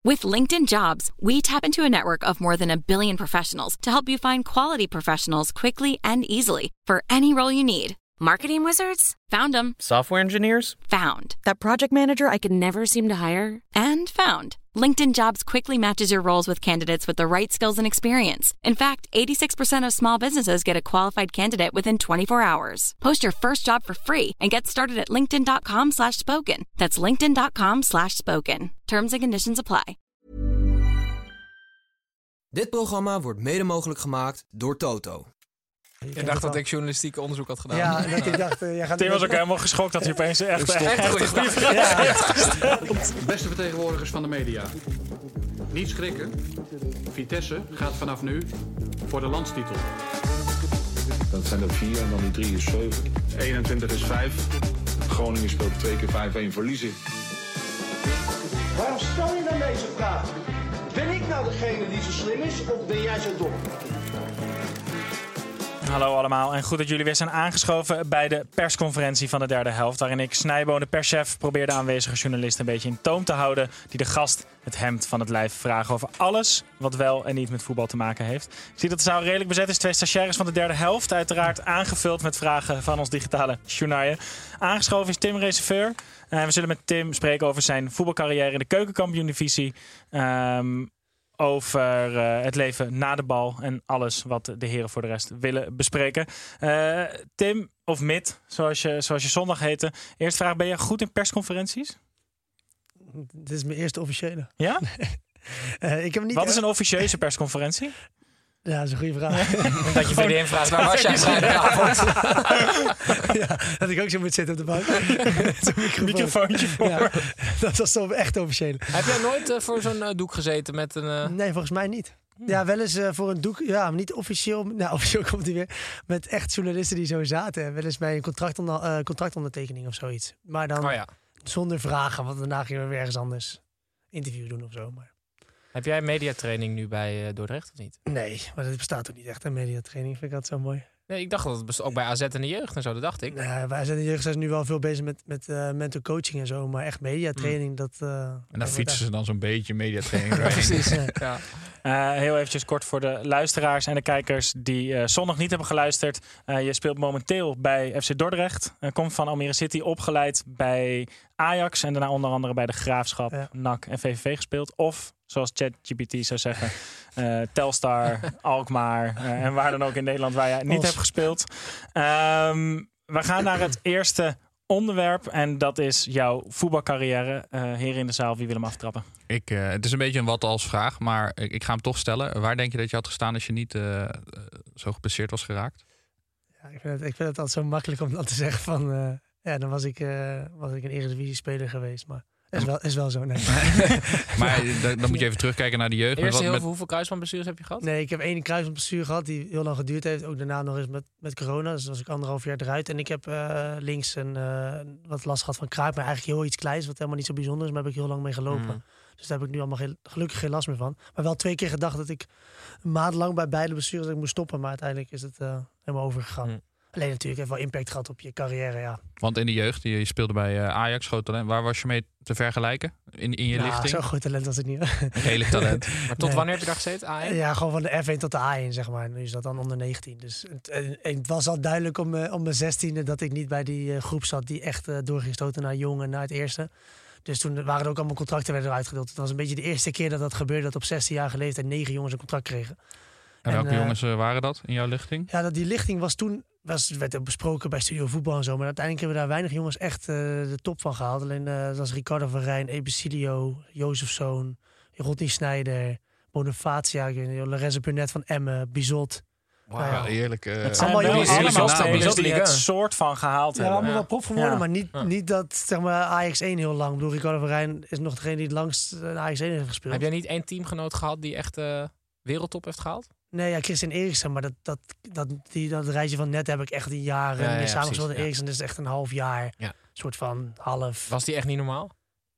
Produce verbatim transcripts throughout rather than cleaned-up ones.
With LinkedIn Jobs, we tap into a network of more than a billion professionals to help you find quality professionals quickly and easily for any role you need. Marketing wizards? Found them. Software engineers? Found. That project manager I could never seem to hire? And found. LinkedIn Jobs quickly matches your roles with candidates with the right skills and experience. In fact, eighty-six percent of small businesses get a qualified candidate within twenty-four hours. Post your first job for free and get started at linkedin.com slash spoken. That's linkedin.com slash spoken. Terms and conditions apply. Dit programma wordt mede mogelijk gemaakt door Toto. Ik dacht dat ik journalistiek onderzoek had gedaan. Ja, dat ik dacht, uh, jij gaat Tim was ook helemaal geschokt dat hij opeens echt, echt, echt, echt goede vraag heeft gesteld. Beste vertegenwoordigers van de media. Niet schrikken. Vitesse gaat vanaf nu voor de landstitel. Dat zijn er vier en dan die drie is zeven. eenentwintig is vijf. Groningen speelt twee keer vijf-een verliezen. Waarom stel je dan deze vraag? Ben ik nou degene die zo slim is of ben jij zo dom? Hallo allemaal en goed dat jullie weer zijn aangeschoven bij de persconferentie van de derde helft. Waarin ik Snijboon, de perschef, probeer de aanwezige journalisten een beetje in toom te houden. Die de gast het hemd van het lijf vragen over alles wat wel en niet met voetbal te maken heeft. Ik zie dat de zaal redelijk bezet is. Twee stagiaires van de derde helft. Uiteraard aangevuld met vragen van ons digitale journaal. Aangeschoven is Tim Reserveur. Uh, we zullen met Tim spreken over zijn voetbalcarrière in de keukenkampioen-divisie. Um, over uh, het leven na de bal en alles wat de heren voor de rest willen bespreken. Uh, Tim, of Mid, zoals je, zoals je zondag heette. Eerste vraag, ben je goed in persconferenties? Dit is mijn eerste officiële. Ja? uh, ik heb niet wat is een officieuze persconferentie? Ja, dat is een goede vraag. Dat je vriendin vraagt, waar was jij vrijdagavond? Ja, dat ik ook zo moet zitten op de bank. Zo'n microfoontje voor. Ja, dat was toch echt officieel. Heb jij nooit uh, voor zo'n uh, doek gezeten met een... Uh... Nee, volgens mij niet. Ja, wel eens uh, voor een doek. Ja, maar niet officieel. Nou, officieel komt hij weer. Met echt journalisten die zo zaten. Wel eens bij een contract onder, uh, contractondertekening of zoiets. Maar dan oh, ja. zonder vragen, want daarna gingen we weer ergens anders interview doen of zo. Maar... Heb jij mediatraining nu bij uh, Dordrecht of niet? Nee, maar dat bestaat ook niet echt, een mediatraining. Vind ik dat zo mooi. Nee, ik dacht dat het ook bij A Z en de jeugd en zo, dat dacht ik. Nou, bij A Z en de jeugd zijn ze nu wel veel bezig met, met uh, mental coaching en zo. Maar echt mediatraining, mm. dat... Uh, en dan fietsen ze dan zo'n beetje mediatraining doorheen. Precies, ja. ja. Uh, heel eventjes kort voor de luisteraars en de kijkers die uh, zondag niet hebben geluisterd. Uh, je speelt momenteel bij F C Dordrecht. Uh, komt van Almere City, opgeleid bij Ajax. En daarna onder andere bij de Graafschap, ja. N A C en V V V gespeeld. Of, zoals ChatGPT zou zeggen, uh, Telstar, Alkmaar uh, en waar dan ook in Nederland waar je niet Os. hebt gespeeld. Um, we gaan naar het eerste onderwerp en dat is jouw voetbalcarrière. Uh, heren in de zaal, wie wil hem aftrappen? Ik, uh, het is een beetje een wat als vraag, maar ik, ik ga hem toch stellen. Waar denk je dat je had gestaan als je niet uh, zo geblesseerd was geraakt? Ja, ik, vind het, ik vind het altijd zo makkelijk om dan te zeggen van... Uh, ja, dan was ik, uh, was ik een Eredivisie-speler geweest, maar... Is wel, is wel zo, nee. Maar dan, dan moet je even terugkijken naar de jeugd. Eerst heel met... veel, hoeveel kruisbandblessures heb je gehad? Nee, ik heb één kruisbandblessure gehad die heel lang geduurd heeft. Ook daarna nog eens met, met corona. Dus was ik anderhalf jaar eruit. En ik heb uh, links een, uh, wat last gehad van kraak. Maar eigenlijk heel iets kleins, wat helemaal niet zo bijzonder is. Maar heb ik heel lang mee gelopen. Mm. Dus daar heb ik nu allemaal geen, gelukkig geen last meer van. Maar wel twee keer gedacht dat ik maandenlang bij beide blessures dat ik moest stoppen. Maar uiteindelijk is het uh, helemaal overgegaan. Mm. Alleen natuurlijk heeft wel impact gehad op je carrière, ja. Want in de jeugd, je, je speelde bij uh, Ajax, groot talent. Waar was je mee te vergelijken? In, in je nou, lichting? Zo'n groot talent was ik niet. Redelijk talent. Maar tot nee. wanneer heb je daar gezeten? A één? Ja, gewoon van de F één tot de A één, zeg maar. Nu is dat dan onder negentien. Dus het, het was al duidelijk om, om mijn zestiende dat ik niet bij die uh, groep zat die echt uh, door ging stoten naar jong en naar het eerste. Dus toen waren er ook allemaal contracten werden uitgedeeld. Het was een beetje de eerste keer dat dat gebeurde, dat op zestienjarige leeftijd negen jongens een contract kregen. En welke en, uh, jongens uh, waren dat in jouw lichting? Ja, dat die lichting was toen, was, werd ook besproken bij Studio Voetbal en zo. Maar uiteindelijk hebben we daar weinig jongens echt uh, de top van gehaald. Alleen uh, dat was Ricardo van Rijn, Ebesilio, Jozefzoon, Rodney Snijder, Bonifacia, Lorenzo Burnett van Emmen, Bizot. Wauw, wow, ja, eerlijk. Uh, het zijn allemaal jongens allemaal spelers die het soort van gehaald ja, hebben. allemaal wel prof geworden, ja. maar niet, ja. niet dat zeg maar Ajax één heel lang. Ik bedoel, Ricardo van Rijn is nog degene die het langst uh, Ajax één heeft gespeeld. Heb jij niet één teamgenoot gehad die echt uh, wereldtop heeft gehaald? Nee, ja, Christian Eriksen, maar dat, dat, dat, die, dat reisje van net heb ik echt die jaren ja, ja, mee samengespeeld. Ja. Eriksen is echt een half jaar, ja. soort van half. Was die echt niet normaal?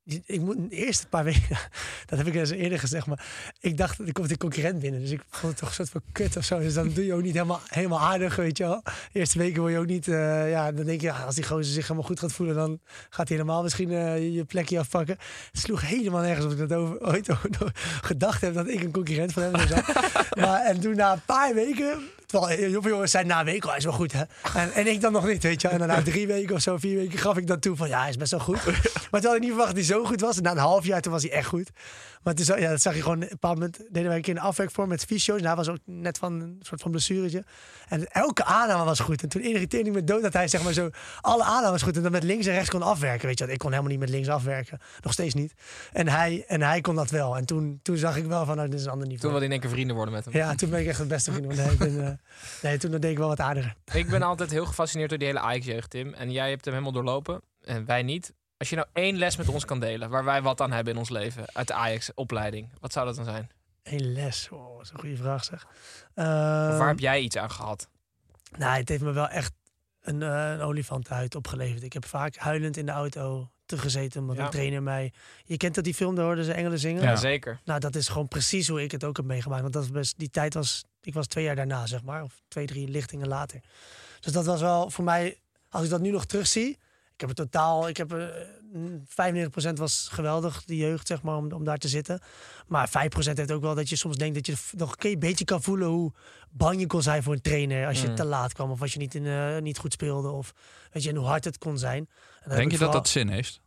Ik moet de eerste paar weken, dat heb ik eens eerder gezegd, maar ik dacht, er komt een concurrent binnen. Dus ik vond het toch een soort van kut of zo. Dus dan doe je ook niet helemaal, helemaal aardig, weet je wel. De eerste weken word je ook niet, uh, ja, dan denk je, ja, als die gozer zich helemaal goed gaat voelen, dan gaat hij helemaal misschien uh, je plekje afpakken. Het sloeg helemaal nergens of ik dat over, ooit over, gedacht heb dat ik een concurrent van hem zou zijn. Maar, en toen na een paar weken, terwijl heel veel jongens zijn na een week, oh, hij is wel goed, hè. En, en ik dan nog niet, weet je wel. En dan na drie weken of zo, vier weken, gaf ik dan toe van, ja, hij is best wel goed. Maar toen had ik niet verwacht dat hij zo goed was. En na een half jaar, toen was hij echt goed. Maar toen, ja, dat zag je gewoon, op een bepaald moment deden wij een keer een afwerkvorm met fysio's. En hij was ook net van een soort van blessuretje. En elke aanname was goed. En toen irriteerde ik me dood dat hij zeg maar zo alle aannames goed en dan met links en rechts kon afwerken. Weet je wat? Ik kon helemaal niet met links afwerken. Nog steeds niet. En hij, en hij kon dat wel. En toen, toen zag ik wel van, nou, dit is een ander niveau. Toen wilde je in één keer vrienden worden met hem. Ja, toen ben ik echt het beste vriend. Nee, ik ben, uh, nee, toen deed ik wel wat aardiger. Ik ben altijd heel gefascineerd door die hele Ajax-jeugd, Tim. En jij hebt hem helemaal doorlopen. En wij niet. Als je nou één les met ons kan delen, waar wij wat aan hebben in ons leven, uit de Ajax-opleiding, wat zou dat dan zijn? Eén les? Oh, dat is een goede vraag, zeg. Uh, of waar heb jij iets aan gehad? Nou, het heeft me wel echt een, uh, een olifantenhuid opgeleverd. Ik heb vaak huilend in de auto teruggezeten, omdat ja. een trainer mij... Je kent dat die film, daar hoorden ze engelen zingen? Ja, zeker. Nou, dat is gewoon precies hoe ik het ook heb meegemaakt. Want dat was best, die tijd was... Ik was twee jaar daarna, zeg maar. Of twee, drie lichtingen later. Dus dat was wel voor mij... Als ik dat nu nog terugzie... Ik heb het totaal... Ik heb uh, vijfennegentig procent was geweldig, die jeugd, zeg maar, om, om daar te zitten. Maar vijf procent heeft ook wel dat je soms denkt dat je nog een beetje kan voelen hoe bang je kon zijn voor een trainer als je mm. te laat kwam of als je niet, in, uh, niet goed speelde of weet je, en hoe hard het kon zijn. En denk je vooral... dat dat zin heeft?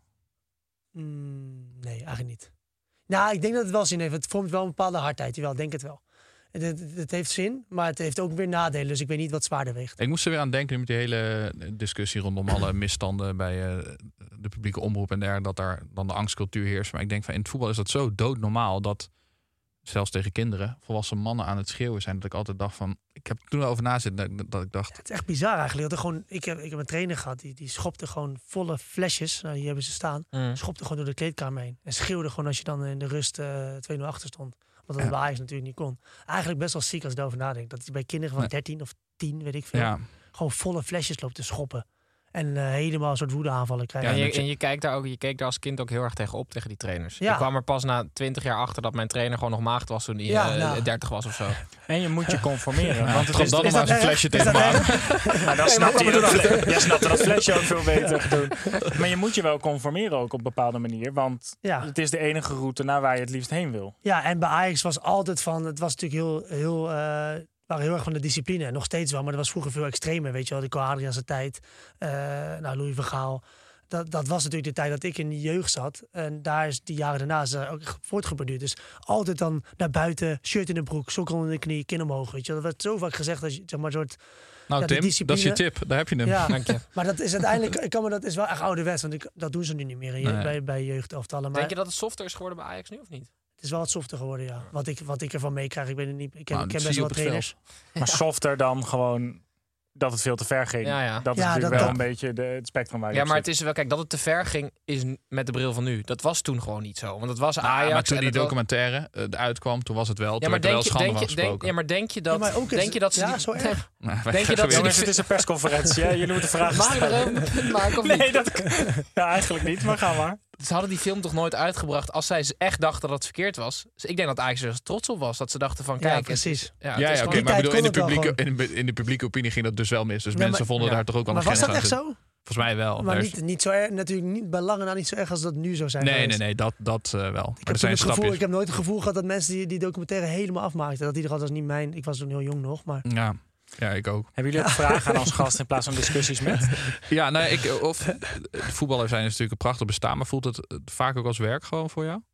Mm, nee, eigenlijk niet. Nou, ik denk dat het wel zin heeft. Het vormt wel een bepaalde hardheid. Jawel, denk het wel. Het, het, het heeft zin, maar het heeft ook weer nadelen. Dus ik weet niet wat zwaarder weegt. Ik moest er weer aan denken met die hele discussie rondom alle misstanden bij uh, de publieke omroep en der, dat daar dan de angstcultuur heerst. Maar ik denk van in het voetbal is dat zo doodnormaal dat zelfs tegen kinderen, volwassen mannen aan het schreeuwen zijn. Dat ik altijd dacht van, ik heb toen over na zitten dat, dat ik dacht. Ja, het is echt bizar eigenlijk. Dat er gewoon, ik, heb, ik heb een trainer gehad die, die schopte gewoon volle flesjes. Nou, hier hebben ze staan. Mm. Schopte gewoon door de kleedkamer heen en schreeuwde gewoon als je dan in de rust uh, twee nul achter stond. Want dat ja. bij Ajax natuurlijk niet kon. Eigenlijk best wel ziek als ik erover nadenk. Dat hij bij kinderen van dertien of tien, weet ik veel, ja. gewoon volle flesjes loopt te schoppen. En uh, helemaal een soort woedeaanvallen krijgen. Ja, en, je, en je, kijkt daar ook, je keek daar als kind ook heel erg tegen op, tegen die trainers. Ja. Ik kwam er pas na twintig jaar achter dat mijn trainer gewoon nog maagd was toen hij ja, uh, nou. dertig was of zo. En je moet je conformeren. Ja, want het is dan nog maar eens een flesje tegen me aan. Maar dan snapte je dat, fle- jij snapte dat flesje ook veel beter doen. Maar je moet je wel conformeren ook op een bepaalde manier. Want ja. het is de enige route naar waar je het liefst heen wil. Ja, en bij Ajax was altijd van, het was natuurlijk heel... heel uh, waren heel erg van de discipline. En nog steeds wel, maar dat was vroeger veel extremer. Weet je wel, de Ko Adriaanse tijd. Uh, nou, Louis van Gaal. Dat, dat was natuurlijk de tijd dat ik in de jeugd zat. En daar is die jaren daarna is ook voortgeborduurd. Dus altijd dan naar buiten, shirt in de broek, sokken onder de knie, kin omhoog. Weet je, dat werd zo vaak gezegd dat je zeg maar soort. Nou, ja, Tim, dat is je tip. Daar heb je hem. Ja, dank je. Maar dat is uiteindelijk, ik kan me dat is wel echt ouderwets, want ik, dat doen ze nu niet meer in, nee. bij, bij jeugdelftallen. Maar denk je dat het softer is geworden bij Ajax nu of niet? Het is wel wat softer geworden, ja. Wat ik, wat ik ervan meekrijg, ik weet het niet. Ik ken, nou, ik ken best wel wat trainers. Maar softer dan gewoon dat het veel te ver ging. Ja, ja. Dat is ja, natuurlijk dat, wel dat... een beetje de, het spectrum waar je Ja, maar zit. het is wel, kijk, dat het te ver ging is met de bril van nu. Dat was toen gewoon niet zo. Want het was Ajax. Ja, maar toen die wel... documentaire uh, uitkwam, toen was het wel. Ja, maar denk je, denk je, denk, ja, maar denk je dat... Ja, ook denk je dat ze... Ja, die, zo erg. Nou, denk je dat jongens, het is een persconferentie. Hè? Jullie moeten vragen stellen. Mag je er een maken of nee, niet? Dat, ja, eigenlijk niet, maar ga maar. Ze hadden die film toch nooit uitgebracht als zij echt dachten dat het verkeerd was. Dus ik denk dat Ajax er trots op was. Dat ze dachten van, kijk... Ja, precies. Het, ja, ja, ja oké. Okay, maar bedoel, in, de publieke, in, de, in de publieke opinie ging dat dus wel mis. Dus ja, mensen maar, vonden ja. daar toch ook al een grens aan. Maar was dat echt zo? Volgens mij wel. Maar niet, niet zo erg, natuurlijk niet, bij lange na niet zo erg als dat nu zou zijn. Nee, geweest. nee, nee, dat, dat uh, wel. Ik maar heb, er zijn het gevoel, stapjes. ik heb nooit het gevoel gehad dat mensen die, die documentaire helemaal afmaakten. Dat die er altijd niet mijn... Ik was toen heel jong nog, maar... Ja. Ja, ik ook. Hebben jullie ook vragen aan ons gast in plaats van discussies met? Ja, nee, ik, of voetballers zijn natuurlijk een prachtig bestaan, maar voelt het vaak ook als werk gewoon voor jou?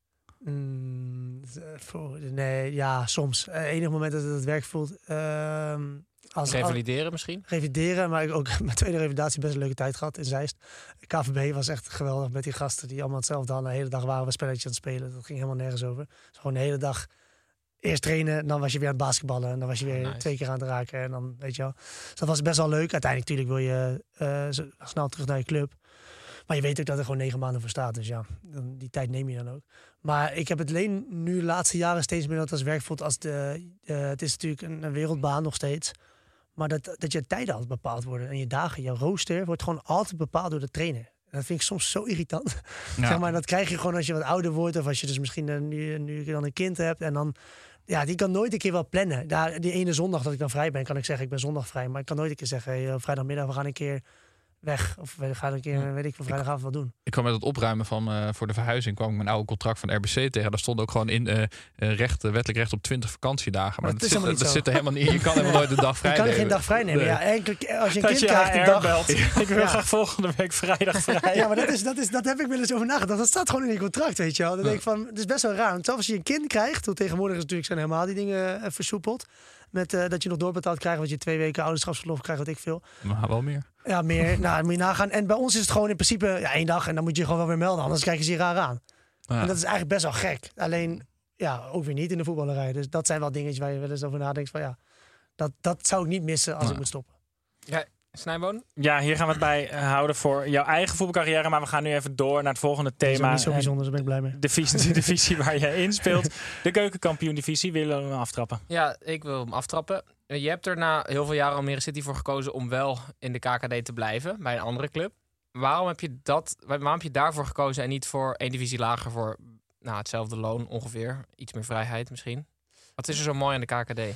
Mm, voor, nee, ja, soms. Uh, enig moment dat het, het werk voelt. Uh, als, revalideren misschien? Revalideren, maar ik ook mijn tweede revalidatie best een leuke tijd gehad in Zeist. K V B was echt geweldig met die gasten die allemaal hetzelfde hadden. De hele dag waren we spelletjes aan het spelen. Dat ging helemaal nergens over. Dus gewoon de hele dag eerst trainen, dan was je weer aan het basketballen. En dan was je weer nice. twee keer aan het raken. En dan, weet je wel. Dus dat was best wel leuk. Uiteindelijk natuurlijk wil je uh, snel terug naar je club. Maar je weet ook dat er gewoon negen maanden voor staat. Dus ja, dan, die tijd neem je dan ook. Maar ik heb het alleen nu de laatste jaren steeds meer dat als werk voelt. Als de, uh, het is natuurlijk een, een wereldbaan nog steeds. Maar dat, dat je tijden altijd bepaald worden. En je dagen, je rooster wordt gewoon altijd bepaald door de trainer. Dat vind ik soms zo irritant. Ja. Zeg maar, dat krijg je gewoon als je wat ouder wordt. Of als je dus misschien uh, nu, nu dan een kind hebt. En dan, ja, die kan nooit een keer wel plannen. Daar, die ene zondag dat ik dan vrij ben, kan ik zeggen, ik ben zondag vrij. Maar ik kan nooit een keer zeggen, hey, vrijdagmiddag, we gaan een keer weg. Of we gaan een keer, weet ik, voor vrijdagavond wat doen. Ik kwam met het opruimen van uh, voor de verhuizing, kwam ik mijn oude contract van R B C tegen. Daar stond ook gewoon in uh, recht, uh, wettelijk recht op twintig vakantiedagen. Maar, maar dat, dat, zit, dat zit er helemaal niet in. Je kan helemaal nooit een dag vrij nemen. Je kan geen dag vrij nemen. Nee. Ja, eigenlijk, als je een dat kind je krijgt, een dag... belt. Ik wil ja. graag volgende week vrijdag vrij. Ja, maar dat, is, dat, is, dat heb ik wel eens over nagedacht. Dat staat gewoon in je contract, weet je wel. Dan denk ik van, het is best wel raar. Want zelfs als je een kind krijgt, hoe tegenwoordig is natuurlijk zijn helemaal die dingen uh, versoepeld. Met uh, dat je nog doorbetaald krijgt, wat je twee weken ouderschapsverlof krijgt, wat ik veel. Maar wel meer. Ja, meer. Nou, moet je nagaan. En bij ons is het gewoon in principe ja, één dag en dan moet je gewoon wel weer melden. Anders kijken ze je raar aan. Ja. En dat is eigenlijk best wel gek. Alleen, ja, ook weer niet in de voetballerij. Dus dat zijn wel dingetjes waar je wel eens over nadenkt van ja, dat, dat zou ik niet missen als ja. ik moet stoppen. Ja. Snijboon? Ja, hier gaan we het bij houden voor jouw eigen voetbalcarrière. Maar we gaan nu even door naar het volgende thema. Dat is niet zo bijzonder, daar ben ik blij mee. De divisie, de divisie waar jij in speelt. De keukenkampioen-divisie. Willen we hem aftrappen? Ja, ik wil hem aftrappen. Je hebt er na heel veel jaren Almere City voor gekozen om wel in de K K D te blijven. Bij een andere club. Waarom heb je, dat, waarom heb je daarvoor gekozen en niet voor één divisie lager voor nou, hetzelfde loon ongeveer? Iets meer vrijheid misschien. Wat is er zo mooi aan de K K D?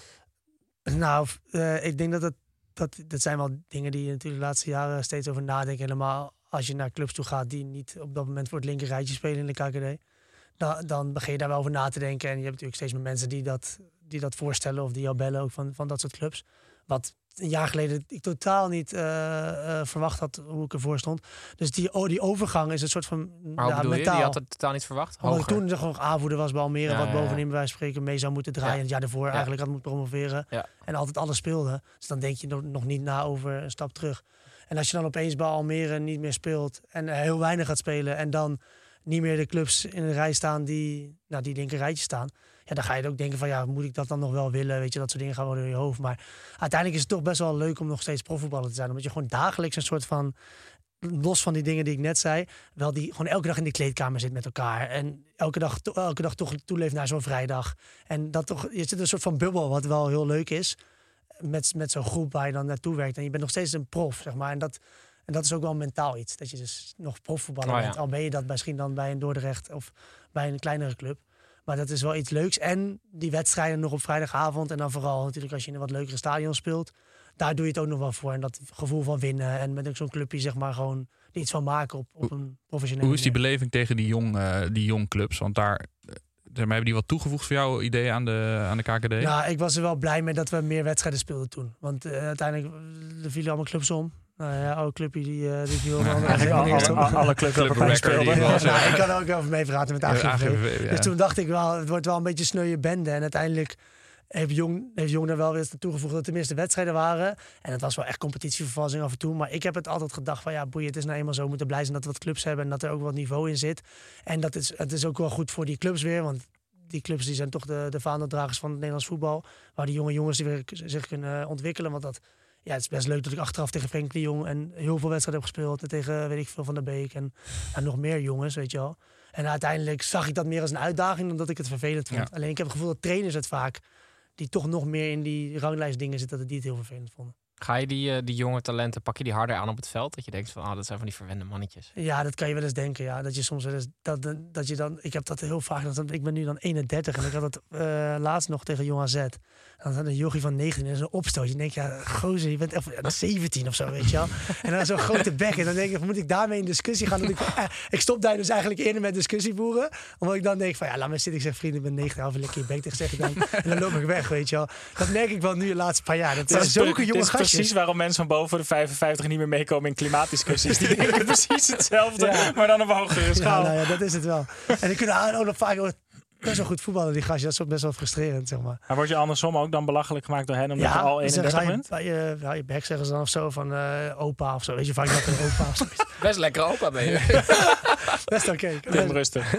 Nou, uh, ik denk dat het Dat, dat zijn wel dingen die je natuurlijk de laatste jaren steeds over nadenkt. Helemaal als je naar clubs toe gaat die niet op dat moment voor het linker rijtje spelen in de K K D. Dan, dan begin je daar wel over na te denken. En je hebt natuurlijk steeds meer mensen die dat, die dat voorstellen of die jou bellen ook van, van dat soort clubs. Wat een jaar geleden ik totaal niet uh, uh, verwacht had hoe ik ervoor stond. Dus die, oh, die overgang is een soort van maar hoe ja, bedoel mentaal. Je? Die had het totaal niet verwacht? Omdat ik toen gewoon aanvoerder was bij Almere, ja, wat ja, ja. bovenin bij wijze van spreken mee zou moeten draaien. Ja. Het jaar daarvoor ja. eigenlijk had moeten promoveren. Ja. En altijd alles speelde. Dus dan denk je nog, nog niet na over een stap terug. En als je dan opeens bij Almere niet meer speelt en heel weinig gaat spelen en dan niet meer de clubs in een rij staan die, nou, die linker rijtje staan. Ja, dan ga je ook denken van ja, moet ik dat dan nog wel willen? Weet je, dat soort dingen gaan worden in je hoofd. Maar uiteindelijk is het toch best wel leuk om nog steeds profvoetballer te zijn. Omdat je gewoon dagelijks een soort van, los van die dingen die ik net zei, wel die gewoon elke dag in de kleedkamer zit met elkaar. En elke dag, to, elke dag toch toeleeft naar zo'n vrijdag. En dat toch, je zit in een soort van bubbel wat wel heel leuk is. Met, met zo'n groep waar je dan naartoe werkt. En je bent nog steeds een prof, zeg maar. En dat, en dat is ook wel mentaal iets. Dat je dus nog profvoetballer oh, ja. bent. Al ben je dat misschien dan bij een Dordrecht of bij een kleinere club. Maar dat is wel iets leuks. En die wedstrijden nog op vrijdagavond. En dan vooral natuurlijk als je in een wat leukere stadion speelt. Daar doe je het ook nog wel voor. En dat gevoel van winnen. En met ook zo'n clubje zeg maar gewoon er iets van maken op, op een professionele Hoe is die manier. beleving tegen die jong, uh, die jong clubs? Want daar uh, hebben die wat toegevoegd voor jouw idee aan de, aan de K K D? Nou, ik was er wel blij mee dat we meer wedstrijden speelden toen. Want uh, uiteindelijk er vielen allemaal clubs om. Nou ja, oude clubje die, uh, die viel ja, dan alle, alle, alle, alle clubs Club waarbij speelden. die ja, was, nou, ja. ik kan ook over meepraten met A G V. Ja, A G V, ja. Dus toen dacht ik wel, het wordt wel een beetje een sneuwe bende. En uiteindelijk heeft Jong, heeft Jong er wel weer toegevoegd dat er tenminste wedstrijden waren. En het was wel echt competitievervalsing af en toe. Maar ik heb het altijd gedacht van ja, boeien, het is nou eenmaal zo. We moeten blij zijn dat we wat clubs hebben en dat er ook wat niveau in zit. En dat is, het is ook wel goed voor die clubs weer, want die clubs die zijn toch de, de vaandeldragers van het Nederlands voetbal. Waar die jonge jongens die weer zich kunnen ontwikkelen. Want dat, ja, het is best leuk dat ik achteraf tegen Frenkie de Jong en heel veel wedstrijden heb gespeeld. En tegen, weet ik veel, Van der Beek en, en nog meer jongens, weet je wel. En uiteindelijk zag ik dat meer als een uitdaging dan dat ik het vervelend vond. Ja. Alleen ik heb het gevoel dat trainers het vaak, die toch nog meer in die ranglijst dingen zitten, dat die het heel vervelend vonden. Ga je die, uh, die jonge talenten, pak je die harder aan op het veld? Dat je denkt van, ah, dat zijn van die verwende mannetjes. Ja, dat kan je wel eens denken. Ja. Dat je soms wel eens, dat, dat je dan, ik heb dat heel vaak, dat, ik ben nu dan eenendertig en ik had het uh, laatst nog tegen Jong A Z. En dan had een jochie van negentien en zo'n opstoot. Je denkt, ja, gozer, je bent echt zeventien of zo, weet je wel. En dan zo'n grote bek. En dan denk ik, moet ik daarmee in discussie gaan? Dat ik, eh, ik stop daar dus eigenlijk eerder met discussie voeren. Omdat ik dan denk van, ja, laat me zitten. Ik zeg, vrienden, ik ben negentien, half een lekker je bek tegen zeg ik dan. En dan loop ik weg, weet je wel. Dat merk ik wel nu de laatste paar jaar. Dat zijn zulke jonge gastjes. Het is precies waarom mensen van boven de vijfenvijftig niet meer meekomen in klimaatdiscussies. Die denken precies hetzelfde, ja. Maar dan op een hogere schaal. Ja, nou ja, dat is het wel. En die kunnen ook nog vaak best wel goed voetballen, die gastjes. Dat is best wel frustrerend, zeg maar. Maar word je andersom ook dan belachelijk gemaakt door hen, omdat ja, je al eenendertig bent? Bij je, bij je bek zeggen ze dan of zo van uh, opa of zo. Weet je, vaak dat een opa of zo. Best lekker opa ben je. Best oké. Okay. Tim, rustig.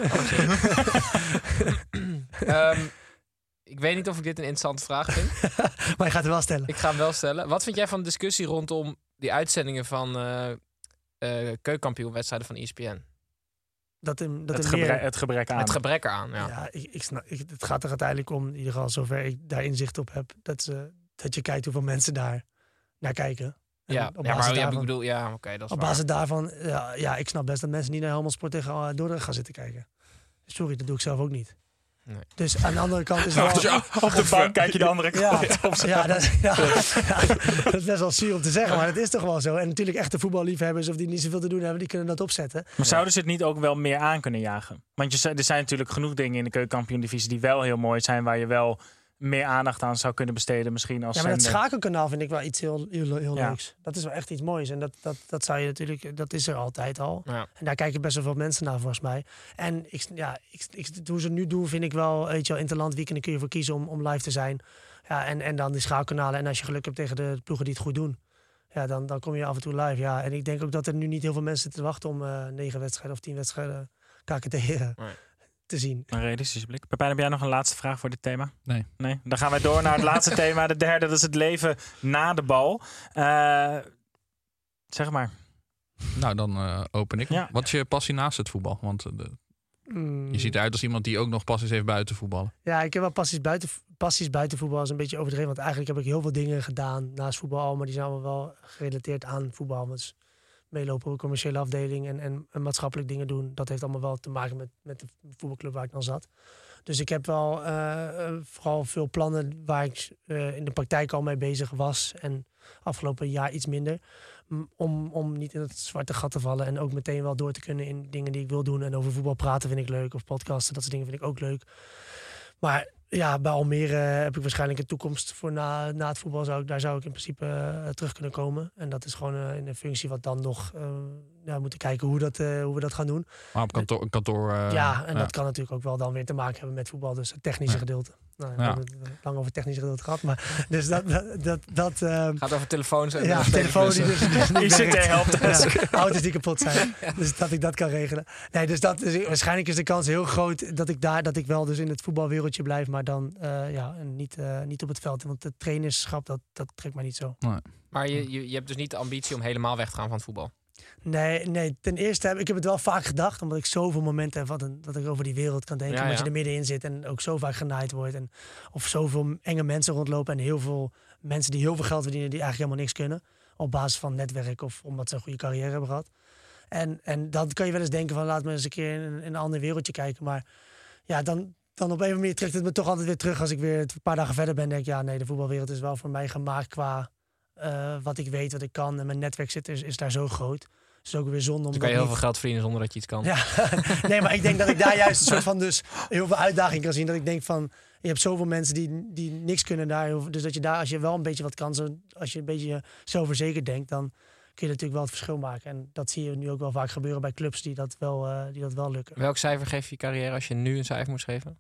um, ik weet niet of ik dit een interessante vraag vind. Maar je gaat hem wel stellen. Ik ga hem wel stellen. Wat vind jij van de discussie rondom die uitzendingen van uh, uh, keukenkampioenwedstrijden van E S P N? Dat in, dat het, in gebrek, meer... het gebrek aan. Het gebrek eraan, ja. ja ik, ik snap, ik, het gaat er uiteindelijk om, in ieder geval zover ik daar inzicht op heb, dat, ze, dat je kijkt hoeveel mensen daar naar kijken. Ja, op ja basis maar ja, daarvan, ik bedoel, ja, oké, okay, dat is op waar. basis daarvan, ja, ja, ik snap best dat mensen niet naar Helmond Sport tegen uh, Dordrecht gaan zitten kijken. Sorry, dat doe ik zelf ook niet. Nee. Dus aan de andere kant is het wel... Op de bank kijk je de andere kant. Ja, ja, dat, ja, ja, dat is best wel zuur om te zeggen, maar het is toch wel zo. En natuurlijk echte voetballiefhebbers of die niet zoveel te doen hebben, die kunnen dat opzetten. Maar zouden ze het niet ook wel meer aan kunnen jagen? Want je, er zijn natuurlijk genoeg dingen in de keukenkampioen-divisie die wel heel mooi zijn, waar je wel meer aandacht aan zou kunnen besteden misschien als Ja, maar dat zender. schakelkanaal vind ik wel iets heel, heel, heel Ja. leuks. Dat is wel echt iets moois. En dat, dat, dat zou je natuurlijk, dat is er altijd al. Ja. En daar kijken best wel veel mensen naar, volgens mij. En ik, ja, ik, ik, hoe ze het nu doen, vind ik wel, weet je wel, Interland weekenden kun je voor kiezen om, om live te zijn. Ja, en, en dan die schaalkanalen. En als je geluk hebt tegen de ploegen die het goed doen, ja, dan, dan kom je af en toe live. Ja, en ik denk ook dat er nu niet heel veel mensen zitten te wachten om uh, negen wedstrijden of tien wedstrijden K K T heren. Nee. Te zien. Een realistische blik. Pepijn, heb jij nog een laatste vraag voor dit thema? Nee. Nee? Dan gaan wij door naar het laatste thema. De derde, dat is het leven na de bal. Uh, zeg maar. Nou, dan uh, open ik. Ja. Wat is je passie naast het voetbal? Want uh, de, mm. je ziet eruit als iemand die ook nog passies heeft buiten voetballen. Ja, ik heb wel passies buiten, passies buiten voetbal. is een beetje overdreven. Want eigenlijk heb ik heel veel dingen gedaan naast voetbal al. Maar die zijn allemaal wel gerelateerd aan voetbal. Dus meelopen op een commerciële afdeling en, en, en maatschappelijk dingen doen. Dat heeft allemaal wel te maken met, met de voetbalclub waar ik dan zat. Dus ik heb wel uh, vooral veel plannen waar ik uh, in de praktijk al mee bezig was. En afgelopen jaar iets minder. Om, om niet in het zwarte gat te vallen. En ook meteen wel door te kunnen in dingen die ik wil doen. En over voetbal praten vind ik leuk. Of podcasten, dat soort dingen vind ik ook leuk. Maar ja, bij Almere heb ik waarschijnlijk een toekomst voor na, na het voetbal. Zou ik, daar zou ik in principe uh, terug kunnen komen. En dat is gewoon uh, in een functie wat dan nog... Uh, ja, we moeten kijken hoe, dat, uh, hoe we dat gaan doen. Maar op kantoor... kantoor uh, ja, en ja. dat kan natuurlijk ook wel dan weer te maken hebben met voetbal. Dus het technische ja. gedeelte. Nou, we ja. hebben het lang over het technische gedeelte gehad. Maar dus dat... dat, dat, dat uh, gaat over telefoons en ja, telefoon die dus, dus niet I C T helpt ja, auto's die kapot zijn. Ja. Dus dat ik dat kan regelen. Nee, dus dat is, waarschijnlijk is de kans heel groot dat ik daar dat ik wel dus in het voetbalwereldje blijf, maar dan uh, ja, niet, uh, niet op het veld. Want het trainerschap, dat, dat trekt mij niet zo. Nee. Maar je, je, je hebt dus niet de ambitie om helemaal weg te gaan van het voetbal? Nee, nee, ten eerste heb ik heb het wel vaak gedacht, omdat ik zoveel momenten heb wat een, dat ik over die wereld kan denken. Ja, omdat ja. je er middenin zit en ook zo vaak genaaid wordt. En, of zoveel enge mensen rondlopen en heel veel mensen die heel veel geld verdienen die eigenlijk helemaal niks kunnen. Op basis van netwerk of omdat ze een goede carrière hebben gehad. En, en dan kan je wel eens denken van laat me eens een keer in, in een ander wereldje kijken. Maar ja, dan, dan op een of andere manier trekt het me toch altijd weer terug als ik weer een paar dagen verder ben. Denk ik, ja nee, de voetbalwereld is wel voor mij gemaakt qua uh, wat ik weet, wat ik kan. En mijn netwerk zit, is, is daar zo groot. Dus ook weer zonde om. Dus kan je heel niet... veel geld verdienen zonder dat je iets kan. Ja, nee, maar ik denk dat ik daar juist een soort van dus heel veel uitdaging kan zien. Dat ik denk van, je hebt zoveel mensen die, die niks kunnen daar. Dus dat je daar, als je wel een beetje wat kan, zo, als je een beetje zelfverzekerd denkt, dan kun je natuurlijk wel het verschil maken. En dat zie je nu ook wel vaak gebeuren bij clubs die dat wel, uh, die dat wel lukken. Welk cijfer geef je je carrière als je nu een cijfer moet geven?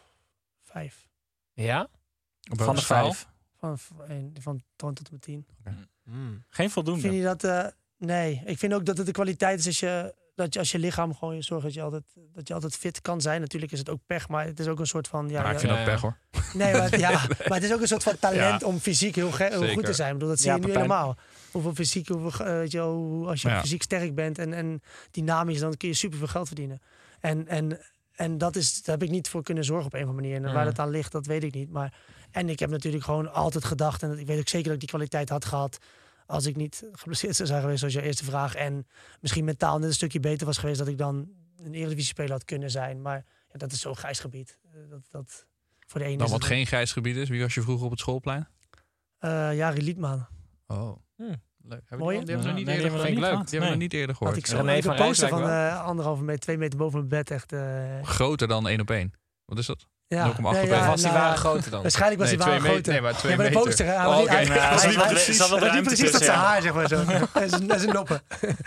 Vijf. Ja? Van de vijf? Van, van, van tot en met tien. Okay. Mm. Geen voldoende. Vind je dat... Uh, Nee, ik vind ook dat het de kwaliteit is als je, dat je als je lichaam gewoon zorgt dat je altijd, dat je altijd fit kan zijn. Natuurlijk is het ook pech, maar het is ook een soort van... Ja, ja, ik ja, vind ja, ook pech hoor. Nee, maar, ja, maar het is ook een soort van talent ja. om fysiek heel, ge- heel goed te zijn. Ik bedoel, dat zie ja, je nu Pepijn. helemaal. Hoeveel fysiek, hoeveel, uh, weet je, hoe, als je ja. fysiek sterk bent en, en dynamisch, dan kun je superveel geld verdienen. En, en, en dat is, daar heb ik niet voor kunnen zorgen op een of andere manier. En mm. waar dat aan ligt, dat weet ik niet. Maar, en ik heb natuurlijk gewoon altijd gedacht, en ik weet ook zeker dat ik die kwaliteit had gehad, als ik niet geblesseerd zou zijn geweest, zoals je eerste vraag. En misschien mentaal net een stukje beter was geweest, dat ik dan een Eredivisie-speler had kunnen zijn. Maar ja, dat is zo'n grijs gebied. Dat, dat, voor de ene Dan is wat het geen grijs gebied is, wie was je vroeger op het schoolplein? Uh, Jari Liedman. Oh, hmm. leuk. Hebben Mooi, die, die hebben we nog niet nee, eerder die gehoord. leuk. Die hebben we nog niet eerder gehoord. Had ik zo een poster van uh, anderhalve meter, twee meter boven mijn bed. Echt, uh... groter dan één op één. Wat is dat? Ja, nul komma acht nee, op één. ja, was die nou, waren groter dan? Waarschijnlijk was nee, die waren meter, groter. Nee, maar twee ja, maar de meter. poster, hij, oh, hij, okay. hij, nou, hij, hij, hij, precies, hij, hij, hij precies tot zijn haar, zeg maar zo. Dat is een, dat is een noppen.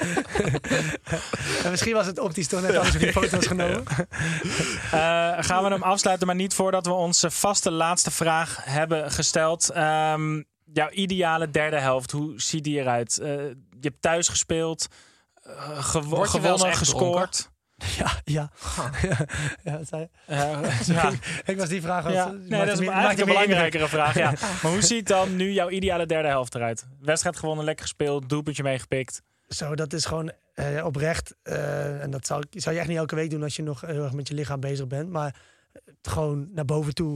En misschien was het optisch toch net anders als die foto was genomen. Uh, gaan we hem afsluiten, maar niet voordat we onze vaste laatste vraag hebben gesteld. Um, jouw ideale derde helft, hoe ziet die eruit? Uh, je hebt thuis gespeeld, uh, gewo- gewonnen, gescoord. Ja, ja. ja, ja, zei uh, ja. ik, ik was die vraag. Als, ja. Nee, dat is meer, eigenlijk een belangrijkere vraag. Ja. Maar hoe ziet dan nu jouw ideale derde helft eruit? Wedstrijd gewonnen, lekker gespeeld, doelpuntje meegepikt. Zo, dat is gewoon uh, oprecht. Uh, en dat zou, zou je echt niet elke week doen als je nog heel erg met je lichaam bezig bent. Maar uh, gewoon naar boven toe.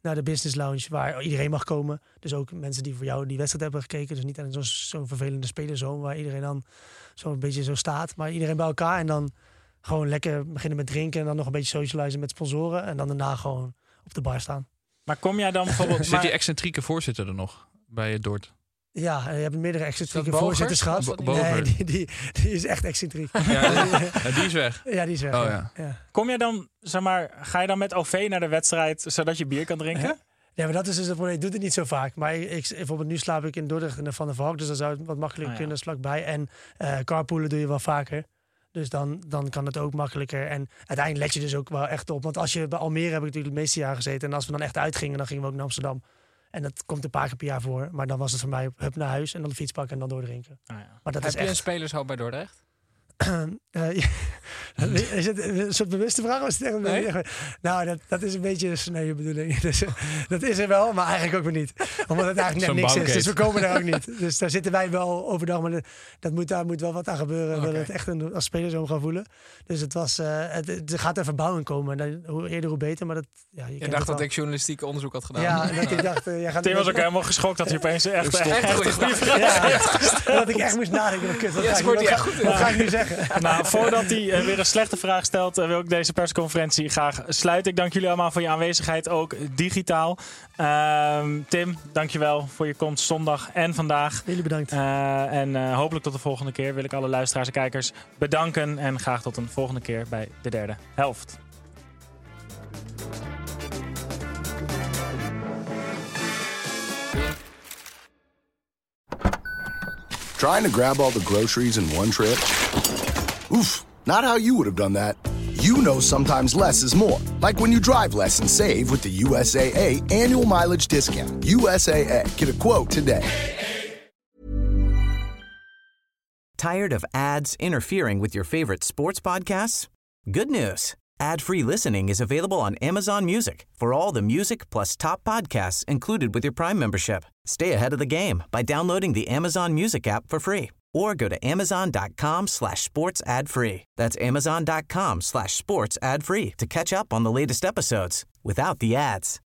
naar de business lounge, waar iedereen mag komen. Dus ook mensen die voor jou die wedstrijd hebben gekeken. Dus niet aan zo'n zo'n vervelende spelerzoon waar iedereen dan zo'n beetje zo staat. Maar iedereen bij elkaar en dan gewoon lekker beginnen met drinken en dan nog een beetje socializen met sponsoren. En dan daarna gewoon op de bar staan. Maar kom jij dan bijvoorbeeld... Zit maar... die excentrieke voorzitter er nog bij Dort? Ja, je hebt meerdere excentrieke Bogert? voorzitters gehad. Bo- Bogert. Nee, die, die, die is echt excentriek. Ja, die, die is weg. Ja, die is weg. Oh, ja. ja. Ja. Kom jij dan, zeg maar, ga je dan met O V naar de wedstrijd zodat je bier kan drinken? Ja, maar dat is dus het probleem. Ik doe het niet zo vaak. Maar ik, bijvoorbeeld nu slaap ik in Dordrecht in de Van der Valk. Dus dan zou het wat makkelijker Oh, ja. kunnen, vlakbij. En uh, carpoolen doe je wel vaker. Dus dan, dan kan het ook makkelijker. En uiteindelijk let je dus ook wel echt op. Want als je bij Almere heb ik natuurlijk het meeste jaar gezeten. En als we dan echt uitgingen, dan gingen we ook naar Amsterdam. En dat komt een paar keer per jaar voor. Maar dan was het voor mij hup naar huis en dan de fiets pakken en dan doordrinken. Ah, ja. Maar dat Heb is je echt... een spelershoop bij Dordrecht? Uh, is het een soort bewuste vraag? Was het echt een Nee? beetje, nou, dat, dat is een beetje een sneuwe bedoeling. Dus, uh, dat is er wel, maar eigenlijk ook weer niet. Omdat het eigenlijk net Zo'n niks is. Dus we bankgate. komen daar ook niet. Dus daar zitten wij wel overdag. Maar dat, dat moet, daar moet wel wat aan gebeuren. We Oké. willen het echt een, als spelers zo gaan voelen. Dus het was, uh, het, het, er gaat er verbouwing komen. En dan, hoe eerder hoe beter. Maar dat, ja, je Je kent dacht het dat wel. ik journalistiek onderzoek had gedaan. Ja, dat ik dacht... Uh, jij gaat Tim een was ook beetje- helemaal geschokt dat hij opeens echt... Echt echt een goede vraag. Ja, dat ik echt moest nadenken. Wat, kut, wat, Ja, ga, ik, scoort wat, hij ga, echt goed in. wat ga ik nu zeggen? Nou, voordat hij uh, weer een slechte vraag stelt, uh, wil ik deze persconferentie graag sluiten. Ik dank jullie allemaal voor je aanwezigheid, ook digitaal. Uh, Tim, dankjewel voor je komst zondag en vandaag. Jullie bedankt. Uh, en uh, hopelijk tot de volgende keer wil ik alle luisteraars en kijkers bedanken. En graag tot een volgende keer bij de derde helft. Trying to grab all the groceries in one trip? Oof, not how you would have done that. You know sometimes less is more. Like when you drive less and save with the U S A A annual mileage discount. U S A A. Get a quote today. Tired of ads interfering with your favorite sports podcasts? Good news. Ad-free listening is available on Amazon Music for all the music plus top podcasts included with your Prime membership. Stay ahead of the game by downloading the Amazon Music app for free or go to amazon.com slash sports ad free. That's amazon.com slash sports ad free to catch up on the latest episodes without the ads.